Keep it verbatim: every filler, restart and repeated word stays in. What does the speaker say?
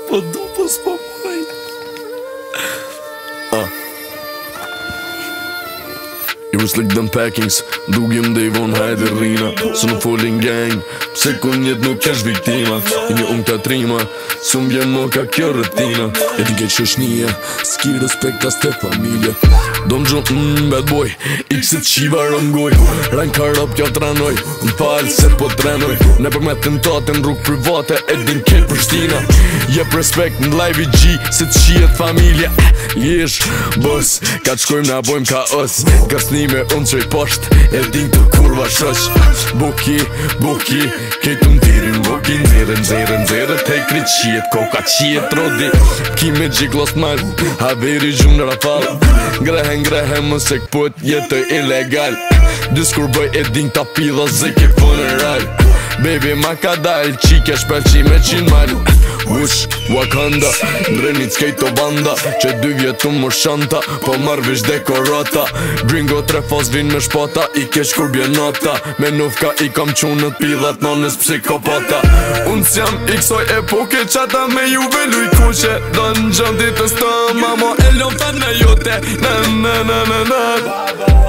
Po du, po s'po muaj. Ah. You was like them packings, dugim dhe i von hajde rrina. Së në folin gang, pse kun jet nuk kesh viktima. I një unë të trima, së mbjen mo ka kjo rëtina. E ti ke qëshnia, s'ki respekt as te familja. Do më gjumë, mm, bad boy, ikse qiva rëngoj. Rajnë ka rap kjo tranoj, më falë se po trenoj. Ne për me tentate në rrugë private, e din ke Prishtina. Jep respekt në live i G, se të qiet familja. Jesh, bës, ka të shkojmë na bojmë ka os. Kasnime unë qoj posht, e din të kurva shosh. Buki, buki, kejtë më tirin buki. Nzire, nzire, nzire, te kri qiet, koka qiet rodi. Ki me gjik lost mal, haveri gjumë në rafal. Grehe, grehe, më se këpët jetoj ilegal. Diskur bëj e din ta pidha zike funeral. Baby ma ka dal, qike shpel qi me qin mal. Ush, Wakanda, ndrenit skejt o banda. Që dy vjetu më shanta, po marrë vish dekorata. Bringo tre fos vin me shpata, i kesh kur bje nota. Me nufka i kam qunët pidhat nones psikopata. Unë s'jam i kësoj epoke, qata me juve luj kushe. Do në gjëm ditës të mamo, e lom fan me jote. Na na na na na.